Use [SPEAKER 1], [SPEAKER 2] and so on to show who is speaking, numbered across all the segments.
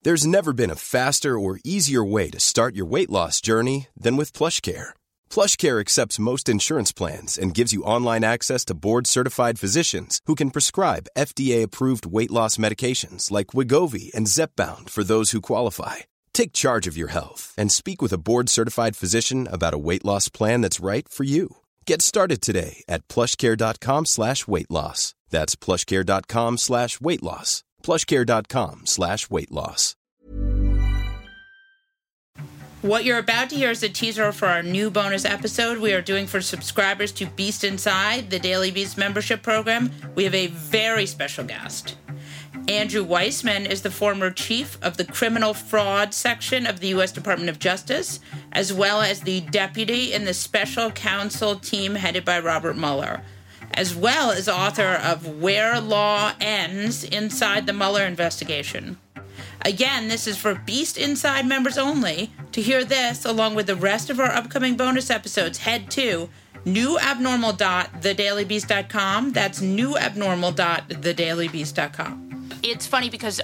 [SPEAKER 1] There's never been a faster or easier way to start your weight loss journey than with PlushCare. PlushCare accepts most insurance plans and gives you online access to board-certified physicians who can prescribe FDA-approved weight loss medications like Wegovy and Zepbound for those who qualify. Take charge of your health and speak with a board-certified physician about a weight loss plan that's right for you. Get started today at plushcare.com/weight loss. That's plushcare.com/weight loss. plushcare.com/weight loss.
[SPEAKER 2] What you're about to hear is a teaser for our new bonus episode we are doing for subscribers to Beast Inside, the Daily Beast membership program. We have a very special guest. Andrew Weissman is the former chief of the criminal fraud section of the U.S. Department of Justice, as well as the deputy in the special counsel team headed by Robert Mueller, as well as author of Where Law Ends Inside the Mueller Investigation. Again, this is for Beast Inside members only. To hear this, along with the rest of our upcoming bonus episodes, head to newabnormal.thedailybeast.com. That's newabnormal.thedailybeast.com. It's funny because,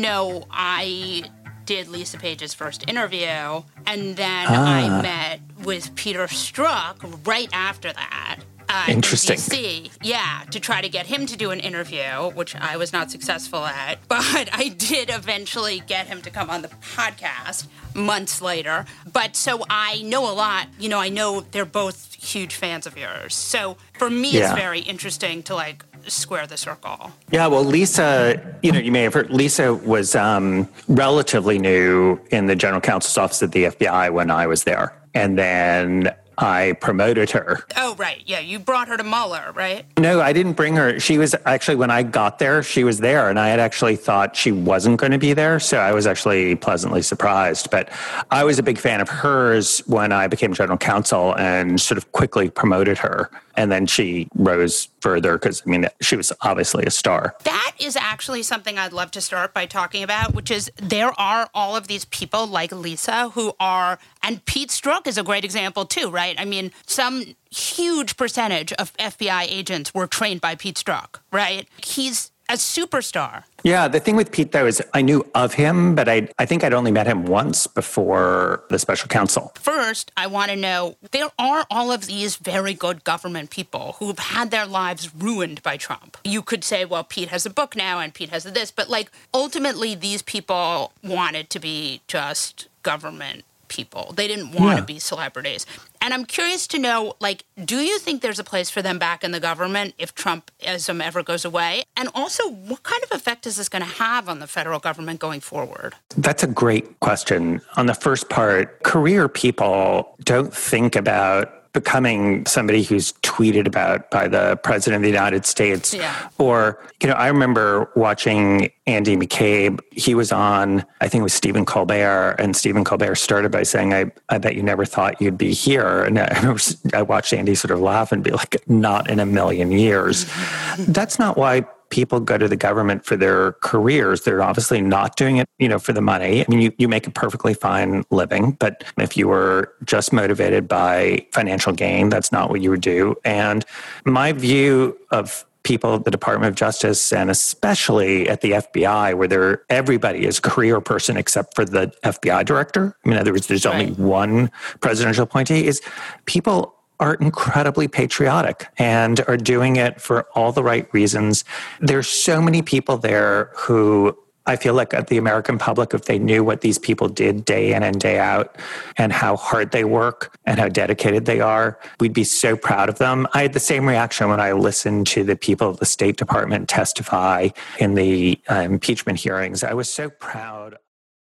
[SPEAKER 2] I did Lisa Page's first interview, and then I met with Peter Strzok right after that.
[SPEAKER 3] Interesting.
[SPEAKER 2] In DC, to try to get him to do an interview, which I was not successful at, but I did eventually get him to come on the podcast months later. But so I know a lot. I know they're both huge fans of yours. So for me, it's very interesting to square the circle.
[SPEAKER 3] Yeah, well, Lisa, you may have heard, Lisa was relatively new in the general counsel's office at the FBI when I was there. And then I promoted her.
[SPEAKER 2] Oh, right. Yeah, you brought her to Mueller, right?
[SPEAKER 3] No, I didn't bring her. She was actually, when I got there, she was there, and I had actually thought she wasn't going to be there, so I was actually pleasantly surprised. But I was a big fan of hers when I became general counsel and sort of quickly promoted her. And then she rose further because, she was obviously a star.
[SPEAKER 2] That is actually something I'd love to start by talking about, which is there are all of these people like Lisa who are, and Pete Strzok is a great example too, right? Some huge percentage of FBI agents were trained by Pete Strzok, right? He's a superstar.
[SPEAKER 3] Yeah, the thing with Pete, though, is I knew of him, but I think I'd only met him once before the special counsel.
[SPEAKER 2] First, I want to know, there are all of these very good government people who've had their lives ruined by Trump. You could say, well, Pete has a book now and Pete has this, but ultimately these people wanted to be just government people. They didn't want to be celebrities. And I'm curious to know, do you think there's a place for them back in the government if Trumpism ever goes away? And also, what kind of effect is this going to have on the federal government going forward?
[SPEAKER 3] That's a great question. On the first part, career people don't think about becoming somebody who's tweeted about by the president of the United States.
[SPEAKER 2] Yeah.
[SPEAKER 3] Or, I remember watching Andy McCabe. He was on, I think it was Stephen Colbert, and Stephen Colbert started by saying, I bet you never thought you'd be here. And I watched Andy sort of laugh and be like, not in a million years. That's not why people go to the government for their careers. They're obviously not doing it, for the money. You make a perfectly fine living, but if you were just motivated by financial gain, that's not what you would do. And my view of people at the Department of Justice, and especially at the FBI, where everybody is a career person except for the FBI director. In other words, there's only one presidential appointee, is people are incredibly patriotic and are doing it for all the right reasons. There's so many people there who I feel like the American public, if they knew what these people did day in and day out and how hard they work and how dedicated they are, we'd be so proud of them. I had the same reaction when I listened to the people of the State Department testify in the impeachment hearings. I was so proud.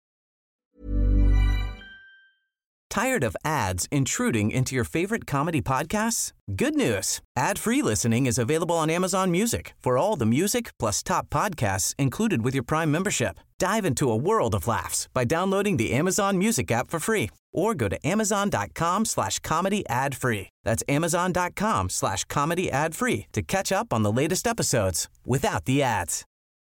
[SPEAKER 4] Tired of ads intruding into your favorite comedy podcasts? Good news. Ad-free listening is available on Amazon Music for all the music plus top podcasts included with your Prime membership. Dive into a world of laughs by downloading the Amazon Music app for free or go to amazon.com/comedy ad-free. That's amazon.com/comedy ad-free to catch up on the latest episodes without the ads.